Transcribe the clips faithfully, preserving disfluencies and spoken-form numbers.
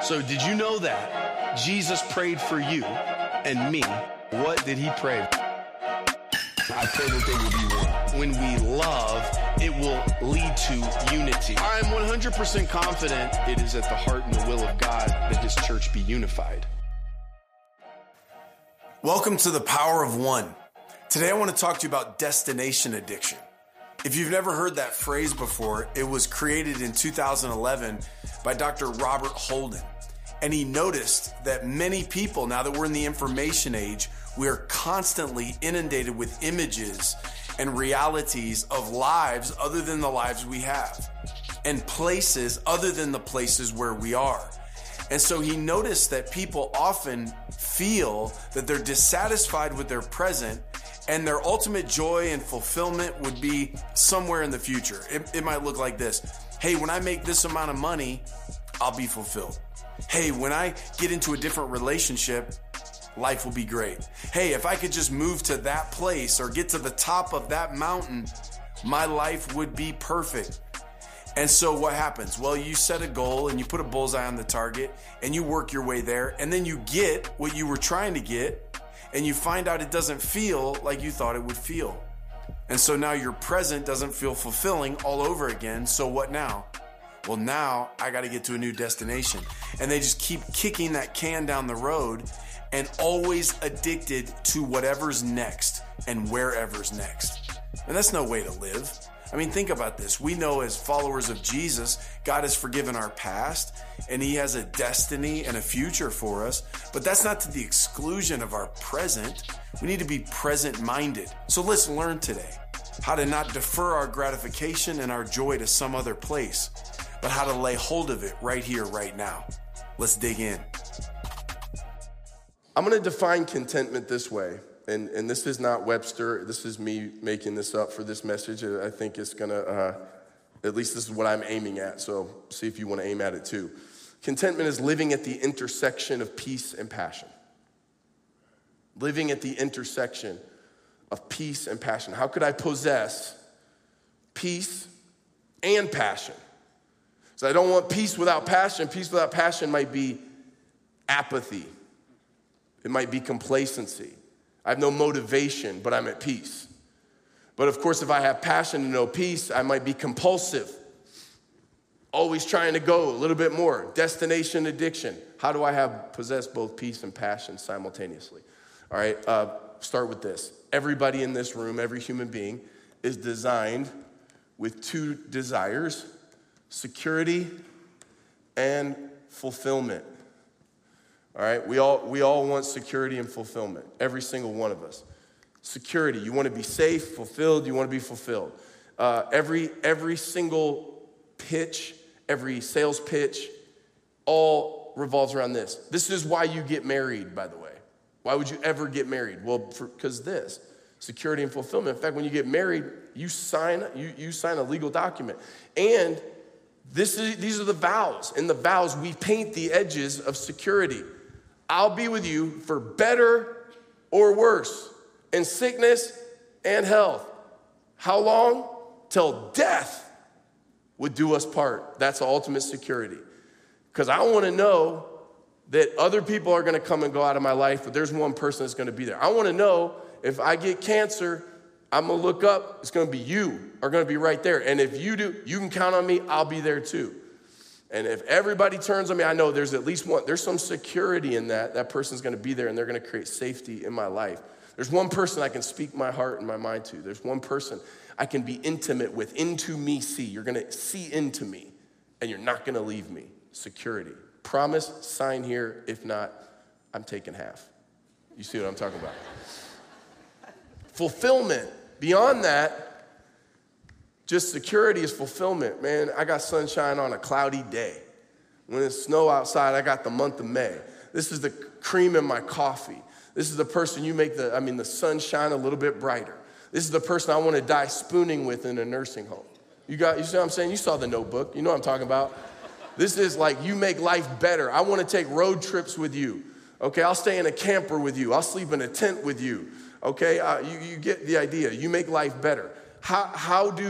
So did you know that Jesus prayed for you and me? What did he pray? I pray that they will be one. When we love, it will lead to unity. I'm one hundred percent confident it is at the heart and the will of God that his church be unified. Welcome to the Power of One. Today I want to talk to you about destination addiction. If you've never heard that phrase before, it was created in two thousand eleven by Doctor Robert Holden. And he noticed that many people, now that we're in the information age, we are constantly inundated with images and realities of lives other than the lives we have, and places other than the places where we are. And so he noticed that people often feel that they're dissatisfied with their present, and their ultimate joy and fulfillment would be somewhere in the future. It, it might look like this. Hey, when I make this amount of money, I'll be fulfilled. Hey, when I get into a different relationship, life will be great. Hey, if I could just move to that place or get to the top of that mountain, my life would be perfect. And so what happens? Well, you set a goal and you put a bullseye on the target and you work your way there, and then you get what you were trying to get, and you find out it doesn't feel like you thought it would feel. And so now your present doesn't feel fulfilling all over again. So what now? Well, now I got to get to a new destination. And they just keep kicking that can down the road and always addicted to whatever's next and wherever's next. And that's no way to live. I mean, think about this. We know as followers of Jesus, God has forgiven our past and he has a destiny and a future for us, but that's not to the exclusion of our present. We need to be present-minded. So let's learn today how to not defer our gratification and our joy to some other place, but how to lay hold of it right here, right now. Let's dig in. I'm going to define contentment this way. And, and this is not Webster. This is me making this up for this message. I think it's going to, uh, at least this is what I'm aiming at. So see if you want to aim at it too. Contentment is living at the intersection of peace and passion. Living at the intersection of peace and passion. How could I possess peace and passion? So I don't want peace without passion. Peace without passion might be apathy. It might be complacency. I have no motivation, but I'm at peace. But of course, if I have passion and no peace, I might be compulsive. Always trying to go a little bit more. Destination addiction. How do I have possess both peace and passion simultaneously? All right, uh, start with this. Everybody in this room, every human being, is designed with two desires: security and fulfillment. All right, we all we all want security and fulfillment, every single one of us. Security, you want to be safe, fulfilled, you want to be fulfilled. Uh, every every single pitch, every sales pitch, all revolves around this. This is why you get married, by the way. Why would you ever get married? Well, because this, security and fulfillment. In fact, when you get married, you sign you you sign a legal document, and this is these are the vows. In the vows, we paint the edges of security. I'll be with you for better or worse, in sickness and health. How long? Till death would do us part. That's the ultimate security. Because I want to know that other people are going to come and go out of my life, but there's one person that's going to be there. I want to know if I get cancer, I'm going to look up, it's going to be you are going to be right there. And if you do, you can count on me, I'll be there too. And if everybody turns on me, I know there's at least one, there's some security in that. That person's going to be there and they're going to create safety in my life. There's one person I can speak my heart and my mind to. There's one person I can be intimate with. Into me see. You're going to see into me and you're not going to leave me. Security. Promise, sign here. If not, I'm taking half. You see what I'm talking about? Fulfillment. Beyond that, just security is fulfillment. Man, I got sunshine on a cloudy day. When it's snow outside, I got the month of May. This is the cream in my coffee. This is the person you make the, I mean, the sun shine a little bit brighter. This is the person I want to die spooning with in a nursing home. You got, you see what I'm saying? You saw The Notebook. You know what I'm talking about. This is like you make life better. I want to take road trips with you. Okay, I'll stay in a camper with you. I'll sleep in a tent with you. Okay, uh, you, you get the idea. You make life better. How, how do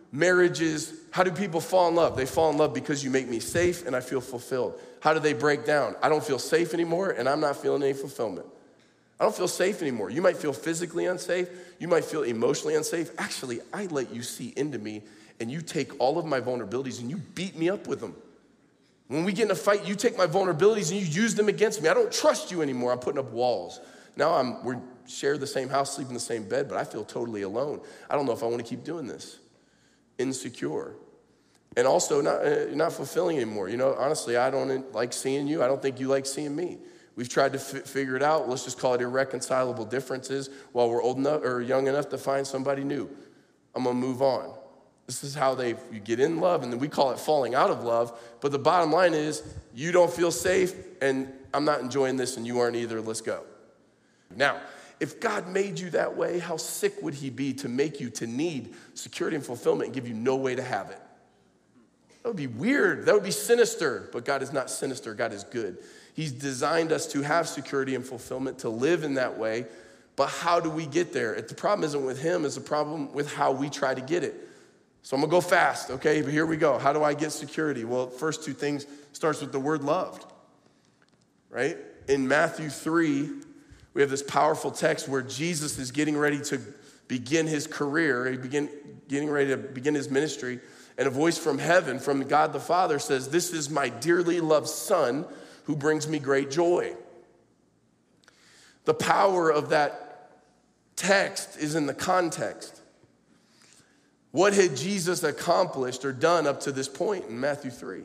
marriages, how do people fall in love? They fall in love because you make me safe and I feel fulfilled. How do they break down? I don't feel safe anymore and I'm not feeling any fulfillment. I don't feel safe anymore. You might feel physically unsafe. You might feel emotionally unsafe. Actually, I let you see into me and you take all of my vulnerabilities and you beat me up with them. When we get in a fight, you take my vulnerabilities and you use them against me. I don't trust you anymore. I'm putting up walls. Now I'm, we share the same house, sleep in the same bed, but I feel totally alone. I don't know if I want to keep doing this. Insecure. And also not, uh, not fulfilling anymore. You know, honestly, I don't like seeing you. I don't think you like seeing me. We've tried to f- figure it out. Let's just call it irreconcilable differences while we're old enough or young enough to find somebody new. I'm going to move on. This is how they, you get in love, and then we call it falling out of love. But the bottom line is, you don't feel safe, and I'm not enjoying this, and you aren't either. Let's go. Now, if God made you that way, how sick would he be to make you to need security and fulfillment and give you no way to have it? That would be weird. That would be sinister. But God is not sinister. God is good. He's designed us to have security and fulfillment, to live in that way. But how do we get there? The problem isn't with him. It's a problem with how we try to get it. So I'm going to go fast, okay? But here we go. How do I get security? Well, first two things starts with the word loved, right? In Matthew three, we have this powerful text where Jesus is getting ready to begin his career, he begin, getting ready to begin his ministry, and a voice from heaven, from God the Father says, "This is my dearly loved Son who brings me great joy." The power of that text is in the context. What had Jesus accomplished or done up to this point in Matthew three?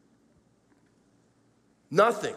Nothing.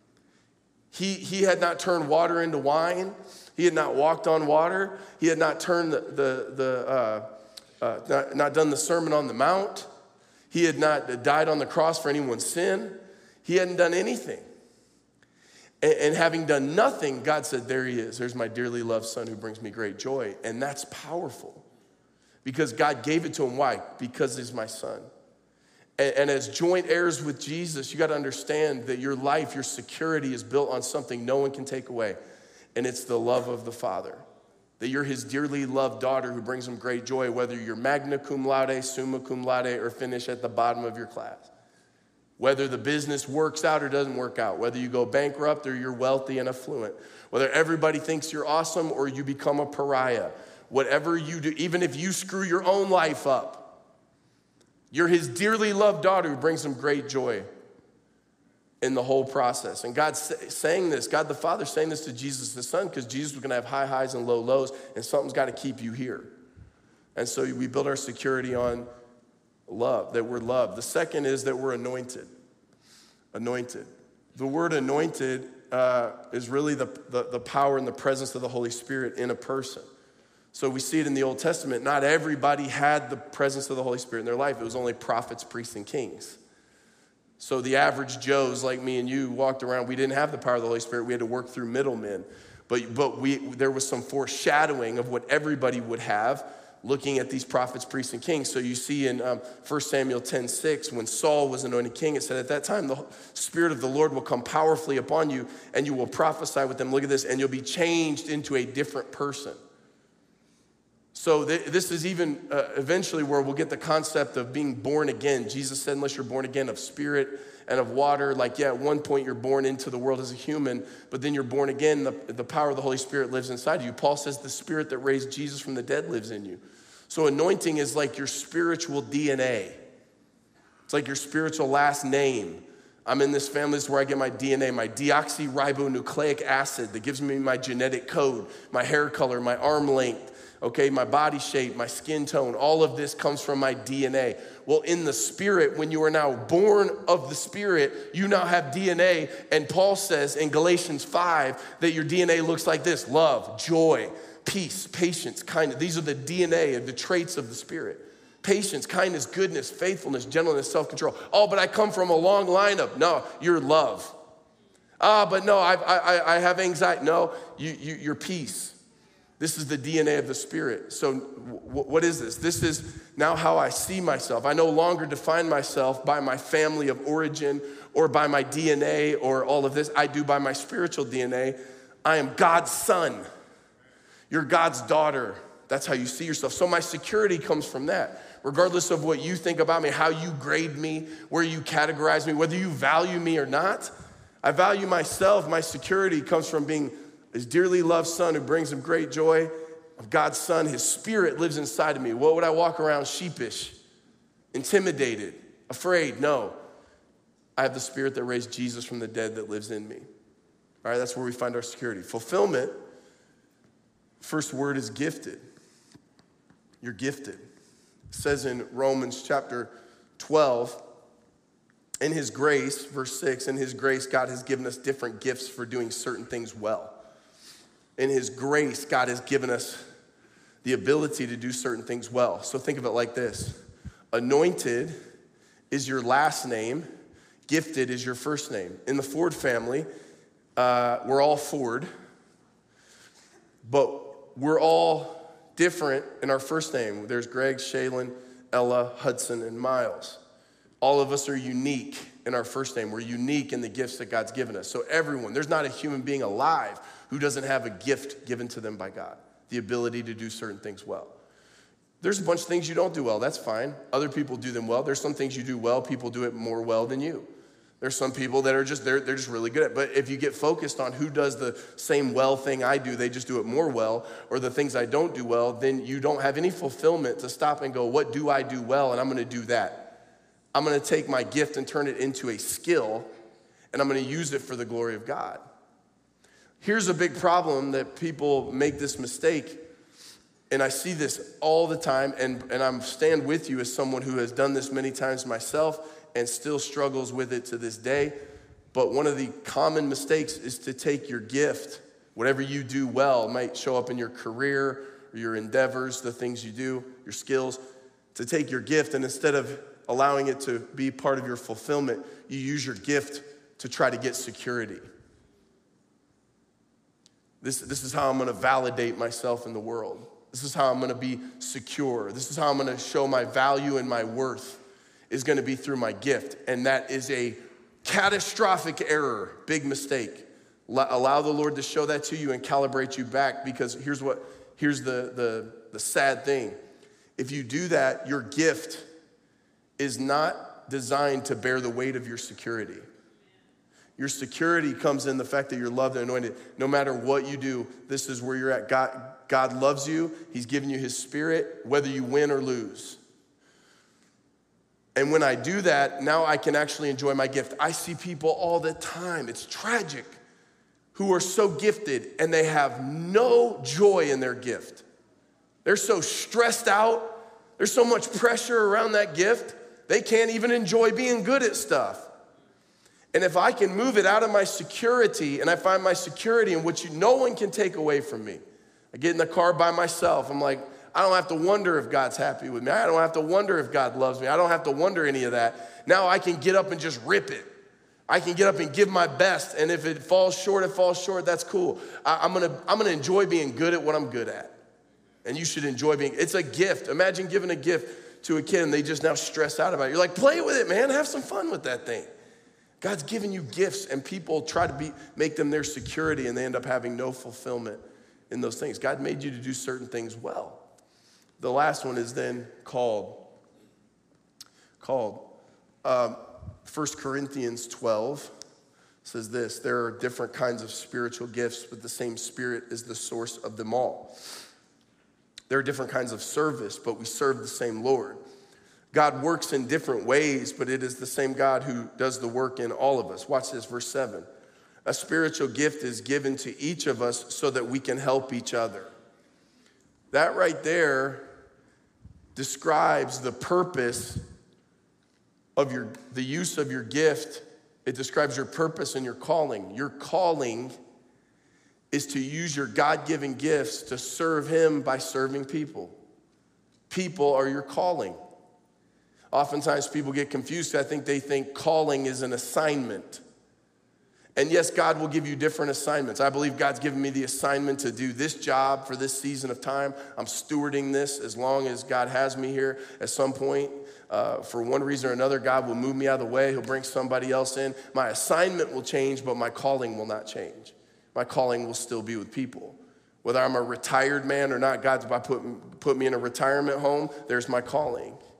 He, he had not turned water into wine. He had not walked on water. He had not turned the, the, the uh, uh, not, not done the Sermon on the Mount. He had not died on the cross for anyone's sin. He hadn't done anything. And, and having done nothing, God said, there he is. There's my dearly loved Son who brings me great joy. And that's powerful. Because God gave it to him. Why? Because he's my son. And, and as joint heirs with Jesus, you got to understand that your life, your security is built on something no one can take away. And it's the love of the Father. That you're his dearly loved daughter who brings him great joy, whether you're magna cum laude, summa cum laude, or finish at the bottom of your class. Whether the business works out or doesn't work out. Whether you go bankrupt or you're wealthy and affluent. Whether everybody thinks you're awesome or you become a pariah. Whatever you do, even if you screw your own life up, you're his dearly loved daughter who brings him great joy in the whole process. And God's saying this, God the Father saying this to Jesus the Son, because Jesus was going to have high highs and low lows, and something's got to keep you here. And so we build our security on love, that we're loved. The second is that we're anointed. Anointed. The word anointed uh, is really the, the, the power and the presence of the Holy Spirit in a person. So we see it in the Old Testament. Not everybody had the presence of the Holy Spirit in their life. It was only prophets, priests, and kings. So the average Joes like me and you walked around. We didn't have the power of the Holy Spirit. We had to work through middlemen. But, but we, there was some foreshadowing of what everybody would have looking at these prophets, priests, and kings. So you see in um, First Samuel ten six, when Saul was anointed king, it said, at that time, the Spirit of the Lord will come powerfully upon you, and you will prophesy with them. Look at this. And you'll be changed into a different person. So th- this is even uh, eventually where we'll get the concept of being born again. Jesus said, unless you're born again of spirit and of water, like, yeah, at one point you're born into the world as a human, but then you're born again. The, the power of the Holy Spirit lives inside you. Paul says the Spirit that raised Jesus from the dead lives in you. So anointing is like your spiritual D N A. It's like your spiritual last name. I'm in this family. This is where I get my D N A, my deoxyribonucleic acid that gives me my genetic code, my hair color, my arm length. Okay, my body shape, my skin tone, all of this comes from my D N A. Well, in the Spirit, when you are now born of the Spirit, you now have D N A. And Paul says in Galatians five that your D N A looks like this: love, joy, peace, patience, kindness. These are the D N A of the traits of the Spirit. Patience, kindness, goodness, faithfulness, gentleness, self-control. Oh, but I come from a long line of, no, you're love. Ah, but no, I, I, I have anxiety. No, you, you, you're peace. This is the D N A of the Spirit. So w- what is this? This is now how I see myself. I no longer define myself by my family of origin or by my D N A or all of this. I do by my spiritual D N A. I am God's son. You're God's daughter. That's how you see yourself. So my security comes from that. regardless of what you think about me, how you grade me, where you categorize me, whether you value me or not. I value myself. My security comes from being his dearly loved son who brings him great joy. Of God's son, his spirit lives inside of me. What would I walk around sheepish, intimidated, afraid? No. I have the spirit that raised Jesus from the dead that lives in me. All right, that's where we find our security. Fulfillment, first word is gifted. You're gifted. It says in Romans chapter twelve, in his grace, verse six, in his grace, God has given us different gifts for doing certain things well. In his grace, God has given us the ability to do certain things well. So think of it like this. Anointed is your last name. Gifted is your first name. In the Ford family, uh, we're all Ford, but we're all different in our first name. There's Greg, Shaylin, Ella, Hudson, and Miles. All of us are unique in our first name. We're unique in the gifts that God's given us. So everyone, there's not a human being alive who doesn't have a gift given to them by God, the ability to do certain things well. There's a bunch of things you don't do well. That's fine. Other people do them well. There's some things you do well. People do it more well than you. There's some people that are just, they're, they're just really good at it. But if you get focused on who does the same well thing I do, they just do it more well, or the things I don't do well, then you don't have any fulfillment to stop and go, what do I do well? And I'm going to do that. I'm going to take my gift and turn it into a skill, and I'm going to use it for the glory of God. Here's a big problem that people make this mistake, and I see this all the time, and, and I'm stand with you as someone who has done this many times myself and still struggles with it to this day. But one of the common mistakes is to take your gift, whatever you do well, might show up in your career or your endeavors, the things you do, your skills, to take your gift, and instead of allowing it to be part of your fulfillment, you use your gift to try to get security. This, this is how I'm going to validate myself in the world. This is how I'm going to be secure. This is how I'm going to show my value and my worth is going to be through my gift. And that is a catastrophic error, big mistake. Allow the Lord to show that to you and calibrate you back, because here's what, here's the, the, the sad thing. If you do that, your gift is not designed to bear the weight of your security. Your security comes in the fact that you're loved and anointed. No matter what you do, this is where you're at. God, God loves you. He's given you his spirit, whether you win or lose. And when I do that, now I can actually enjoy my gift. I see people all the time, it's tragic, who are so gifted and they have no joy in their gift. They're so stressed out. There's so much pressure around that gift. They can't even enjoy being good at stuff. And if I can move it out of my security, and I find my security in what you, no one can take away from me. I get in the car by myself. I'm like, I don't have to wonder if God's happy with me. I don't have to wonder if God loves me. I don't have to wonder any of that. Now I can get up and just rip it. I can get up and give my best. And if it falls short, it falls short. That's cool. I, I'm gonna, I'm gonna enjoy being good at what I'm good at. And you should enjoy being, it's a gift. Imagine giving a gift to a kid and they just now stress out about it. You're like, play with it, man. Have some fun with that thing. God's given you gifts, and people try to be, make them their security, and they end up having no fulfillment in those things. God made you to do certain things well. The last one is then called. Called. Um, First Corinthians twelve says this: there are different kinds of spiritual gifts, but the same Spirit is the source of them all. There are different kinds of service, but we serve the same Lord. God works in different ways, but it is the same God who does the work in all of us. Watch this, verse seven. A spiritual gift is given to each of us so that we can help each other. That right there describes the purpose of your, the use of your gift. It describes your purpose and your calling. Your calling is to use your God-given gifts to serve him by serving people. People are your calling. Oftentimes people get confused. I think they think calling is an assignment. And yes, God will give you different assignments. I believe God's given me the assignment to do this job for this season of time. I'm stewarding this as long as God has me here. At some point, uh, for one reason or another, God will move me out of the way. He'll bring somebody else in. My assignment will change, but my calling will not change. My calling will still be with people. Whether I'm a retired man or not, God's about to put, put me in a retirement home, there's my calling.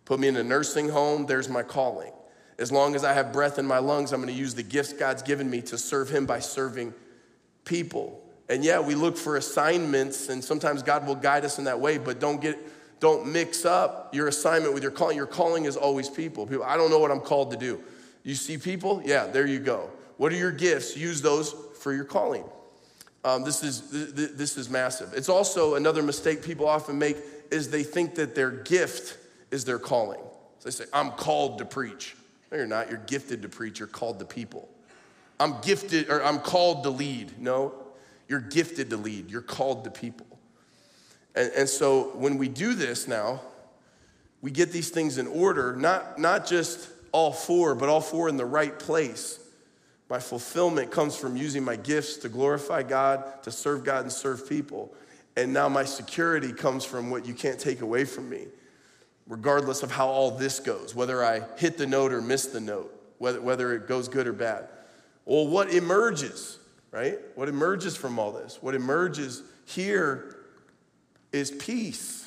Put me in a nursing home, there's my calling. As long as I have breath in my lungs, I'm going to use the gifts God's given me to serve him by serving people. And yeah, we look for assignments, and sometimes God will guide us in that way, but don't get, don't mix up your assignment with your calling. Your calling is always people. People, I don't know what I'm called to do. You see people? Yeah, there you go. What are your gifts? Use those for your calling. Um, this is th- this is massive. It's also another mistake people often make is they think that their gift is their calling. So they say, I'm called to preach. No, you're not. You're gifted to preach. You're called to people. I'm gifted, or I'm called to lead. No, you're gifted to lead. You're called to people. And, and so when we do this now, we get these things in order, not, not just all four, but all four in the right place. My fulfillment comes from using my gifts to glorify God, to serve God and serve people. And now my security comes from what you can't take away from me, regardless of how all this goes, whether I hit the note or miss the note, whether, whether it goes good or bad. Well, what emerges, right? What emerges from all this? What emerges here is peace.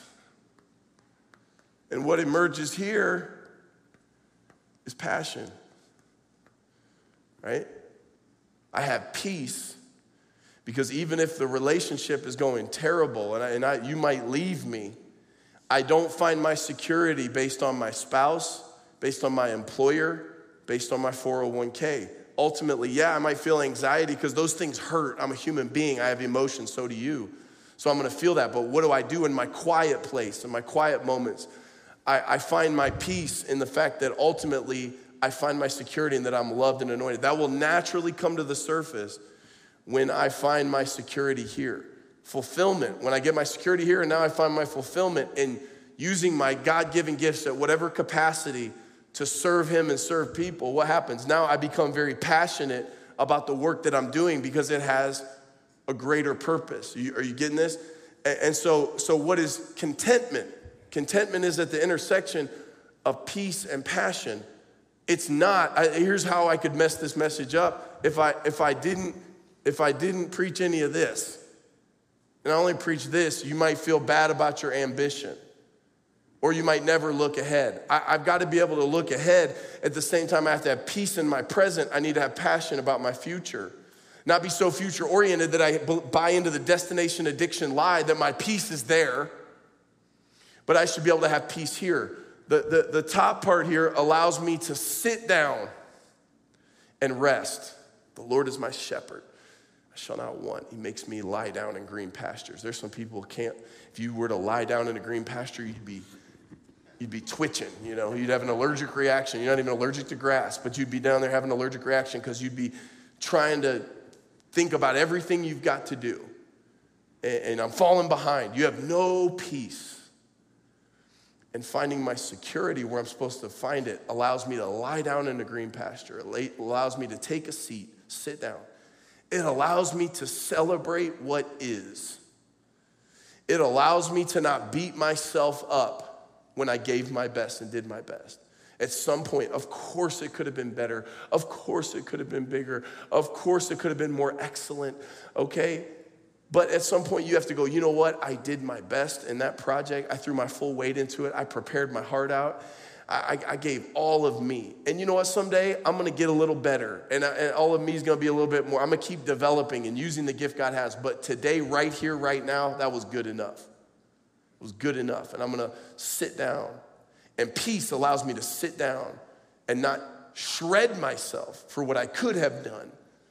And what emerges here is passion, right? I have peace because even if the relationship is going terrible and, I, and I, you might leave me, I don't find my security based on my spouse, based on my employer, based on my four oh one k. Ultimately, yeah, I might feel anxiety because those things hurt. I'm a human being. I have emotions. So do you. So I'm going to feel that. But what do I do in my quiet place, in my quiet moments? I, I find my peace in the fact that ultimately I find my security in that I'm loved and anointed. That will naturally come to the surface when I find my security here. Fulfillment, when I get my security here and now I find my fulfillment in using my God-given gifts at whatever capacity to serve him and serve people, what happens? Now I become very passionate about the work that I'm doing because it has a greater purpose. Are you, are you getting this? And, and so, so what is contentment? Contentment is at the intersection of peace and passion. It's not, I, here's how I could mess this message up. If I, if I didn't, if I didn't preach any of this, and I only preach this, you might feel bad about your ambition. Or you might never look ahead. I, I've got to be able to look ahead. At the same time, I have to have peace in my present. I need to have passion about my future. Not be so future-oriented that I buy into the destination addiction lie that my peace is there. But I should be able to have peace here. The, the, the top part here allows me to sit down and rest. The Lord is my shepherd. I shall not want. He makes me lie down in green pastures. There's some people who can't, if you were to lie down in a green pasture, you'd be you'd be twitching, you know, you'd have an allergic reaction. You're not even allergic to grass, but you'd be down there having an allergic reaction because you'd be trying to think about everything you've got to do. And, and I'm falling behind. You have no peace. And finding my security where I'm supposed to find it allows me to lie down in a green pasture. It allows me to take a seat, sit down. It allows me to celebrate what is. It allows me to not beat myself up when I gave my best and did my best. At some point, of course it could have been better. Of course it could have been bigger. Of course it could have been more excellent, okay? But at some point you have to go, you know what? I did my best in that project. I threw my full weight into it. I prepared my heart out. I, I gave all of me. And you know what? Someday I'm going to get a little better. And, I, and all of me is going to be a little bit more. I'm going to keep developing and using the gift God has. But today, right here, right now, that was good enough. It was good enough. And I'm going to sit down. And peace allows me to sit down and not shred myself for what I could have done.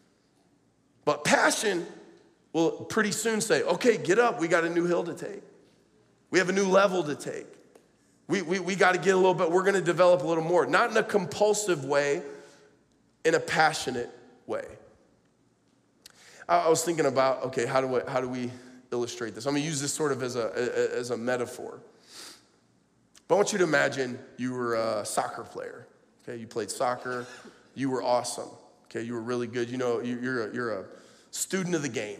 But passion will pretty soon say, okay, get up. We got a new hill to take. We have a new level to take. We, we, we got to get a little bit, we're going to develop a little more. Not in a compulsive way, in a passionate way. I, I was thinking about, okay, how do, we, how do we illustrate this? I'm going to use this sort of as a, as a metaphor. But I want you to imagine you were a soccer player. Okay, you played soccer. You were awesome. Okay, you were really good. You know, you, you're, a, you're a student of the game.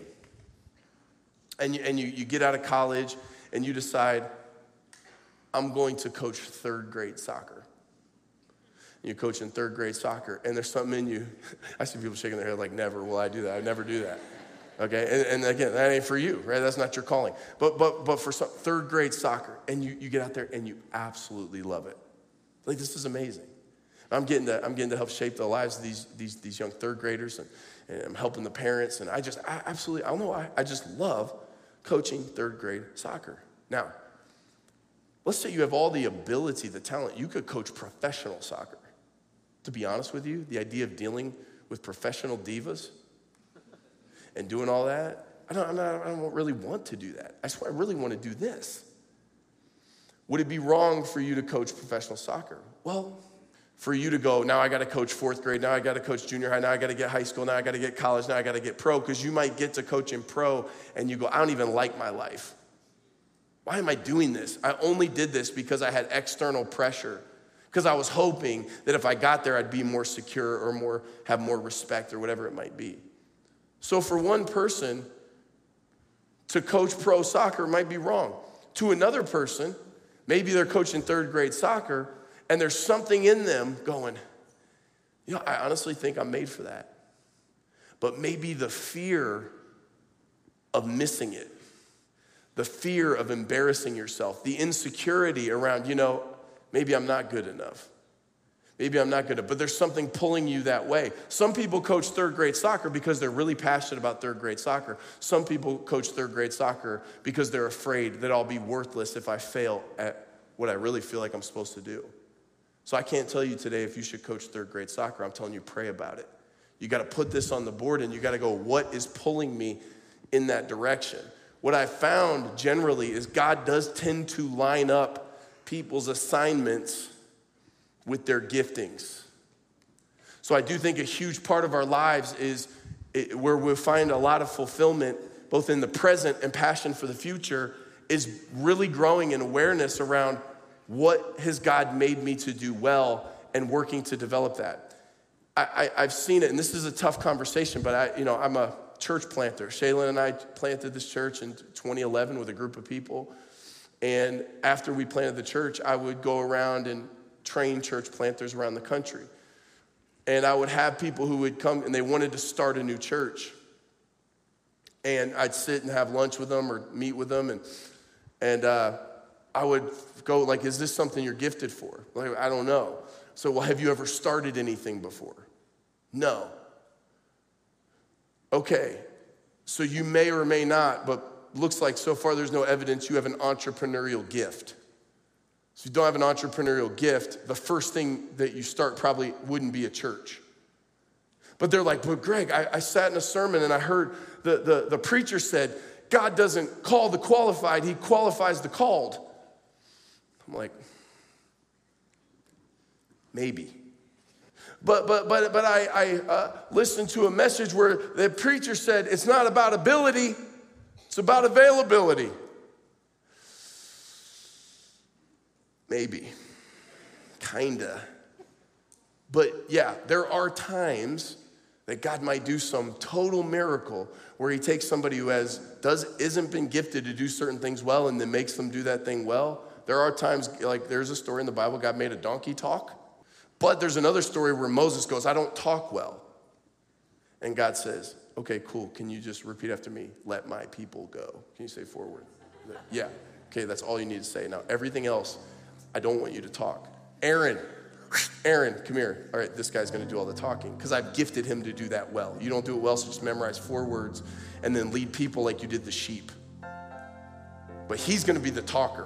And, you, and you, you get out of college and you decide, I'm going to coach third grade soccer. You're coaching third grade soccer, and there's something in you. I see people shaking their head like, never will I do that. I never do that. Okay, and, and again, that ain't for you, right? That's not your calling. But but but for some, third grade soccer, and you, you get out there and you absolutely love it. Like, this is amazing. I'm getting to, I'm getting to help shape the lives of these, these, these young third graders, and, and I'm helping the parents. And I just, I absolutely, I don't know why, I just love coaching third grade soccer. Now, let's say you have all the ability, the talent. You could coach professional soccer. To be honest with you, the idea of dealing with professional divas and doing all that, I don't, I'm not, I don't really want to do that. I swear I really want to do this. Would it be wrong for you to coach professional soccer? Well, for you to go, now I got to coach fourth grade, now I got to coach junior high, now I got to get high school, now I got to get college, now I got to get pro, because you might get to coach in pro and you go, I don't even like my life. Why am I doing this? I only did this because I had external pressure, because I was hoping that if I got there, I'd be more secure or more have more respect or whatever it might be. So for one person, to coach pro soccer might be wrong. To another person, maybe they're coaching third grade soccer, and there's something in them going, you know, I honestly think I'm made for that. But maybe the fear of missing it, the fear of embarrassing yourself, the insecurity around, you know, maybe I'm not good enough. Maybe I'm not good enough, but there's something pulling you that way. Some people coach third grade soccer because they're really passionate about third grade soccer. Some people coach third grade soccer because they're afraid that I'll be worthless if I fail at what I really feel like I'm supposed to do. So I can't tell you today if you should coach third grade soccer. I'm telling you, pray about it. You got to put this on the board, and you got to go, what is pulling me in that direction? What I found generally is God does tend to line up people's assignments with their giftings. So I do think a huge part of our lives is where we find a lot of fulfillment, both in the present and passion for the future, is really growing in awareness around what has God made me to do well and working to develop that. I, I, I've seen it, and this is a tough conversation, but I, you know, I'm a church planter. Shaylin and I planted this church in twenty eleven with a group of people. And after we planted the church, I would go around and train church planters around the country. And I would have people who would come and they wanted to start a new church. And I'd sit and have lunch with them or meet with them. And, and uh, I would go like, is this something you're gifted for? Like, I don't know. So, well, have you ever started anything before? No. Okay. So you may or may not, but looks like so far there's no evidence you have an entrepreneurial gift. So if you don't have an entrepreneurial gift, the first thing that you start probably wouldn't be a church. But they're like, but Greg, I, I sat in a sermon and I heard the, the, the preacher said, God doesn't call the qualified, he qualifies the called. I'm like, maybe. But but but but I, I uh, listened to a message where the preacher said, it's not about ability, it's about availability. Maybe, kinda. But yeah, there are times that God might do some total miracle where he takes somebody who has does isn't been gifted to do certain things well and then makes them do that thing well. There are times, like there's a story in the Bible, God made a donkey talk. But there's another story where Moses goes, I don't talk well. And God says, okay, cool. Can you just repeat after me? Let my people go. Can you say forward? Yeah. Okay, that's all you need to say. Now, everything else, I don't want you to talk. Aaron, Aaron, come here. All right, this guy's going to do all the talking because I've gifted him to do that well. You don't do it well, so just memorize four words and then lead people like you did the sheep. But he's going to be the talker.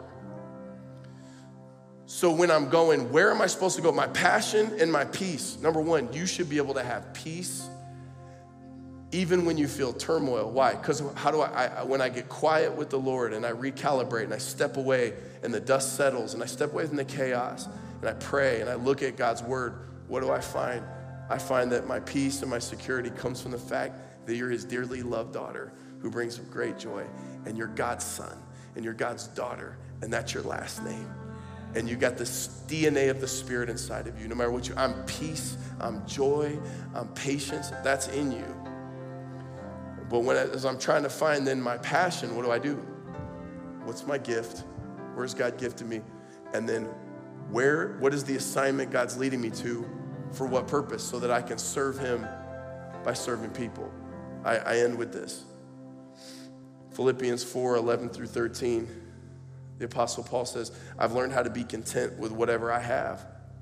So when I'm going, where am I supposed to go? My passion and my peace. Number one, you should be able to have peace even when you feel turmoil. Why? Because how do I, I, when I get quiet with the Lord and I recalibrate and I step away and the dust settles and I step away from the chaos and I pray and I look at God's word, what do I find? I find that my peace and my security comes from the fact that you're his dearly loved daughter who brings him great joy, and you're God's son and you're God's daughter, and that's your last name. And you got this D N A of the Spirit inside of you. No matter what you, I'm peace, I'm joy, I'm patience. That's in you. But when as I'm trying to find then my passion, what do I do? What's my gift? Where's God gifted me? And then where? What is the assignment God's leading me to? For what purpose? So that I can serve him by serving people. I, I end with this. Philippians four, eleven through thirteen. The Apostle Paul says, I've learned how to be content with whatever I have.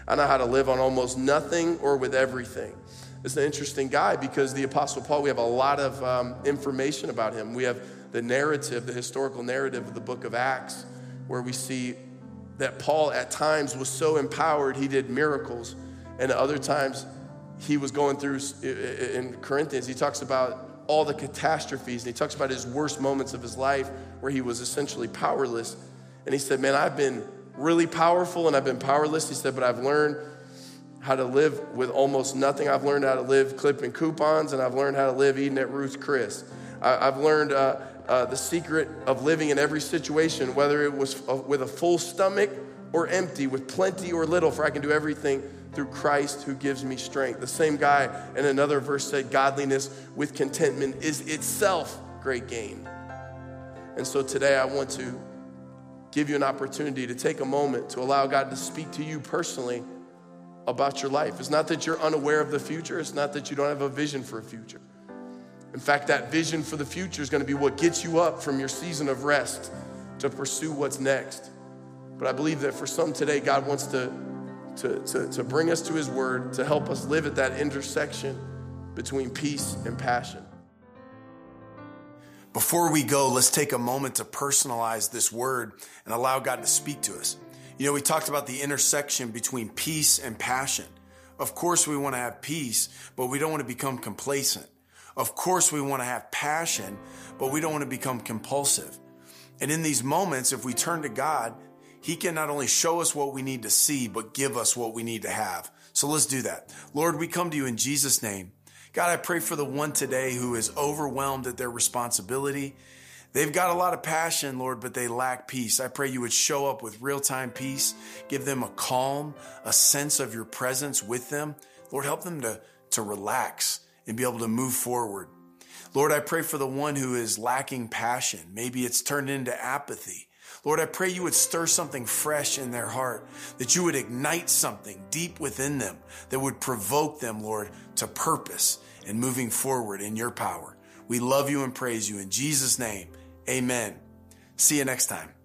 I know how to live on almost nothing or with everything. It's an interesting guy because the Apostle Paul, we have a lot of um, information about him. We have the narrative, the historical narrative of the book of Acts, where we see that Paul at times was so empowered, he did miracles. And at other times, he was going through, in Corinthians, he talks about all the catastrophes. And he talks about his worst moments of his life where he was essentially powerless. And he said, man, I've been really powerful and I've been powerless. He said, but I've learned how to live with almost nothing. I've learned how to live clipping coupons, and I've learned how to live eating at Ruth's Chris. I, I've learned uh, uh, the secret of living in every situation, whether it was uh, with a full stomach or empty, with plenty or little, for I can do everything through Christ who gives me strength. The same guy in another verse said, godliness with contentment is itself great gain. And so today I want to give you an opportunity to take a moment to allow God to speak to you personally about your life. It's not that you're unaware of the future. It's not that you don't have a vision for a future. In fact, that vision for the future is going to be what gets you up from your season of rest to pursue what's next. But I believe that for some today, God wants to, to, to, to bring us to his word, to help us live at that intersection between peace and passion. Before we go, let's take a moment to personalize this word and allow God to speak to us. You know, we talked about the intersection between peace and passion. Of course, we want to have peace, but we don't want to become complacent. Of course, we want to have passion, but we don't want to become compulsive. And in these moments, if we turn to God, he can not only show us what we need to see, but give us what we need to have. So let's do that. Lord, we come to you in Jesus' name. God, I pray for the one today who is overwhelmed at their responsibility. They've got a lot of passion, Lord, but they lack peace. I pray you would show up with real-time peace. Give them a calm, a sense of your presence with them. Lord, help them to, to relax and be able to move forward. Lord, I pray for the one who is lacking passion. Maybe it's turned into apathy. Lord, I pray you would stir something fresh in their heart, that you would ignite something deep within them that would provoke them, Lord, to purpose and moving forward in your power. We love you and praise you in Jesus' name. Amen. See you next time.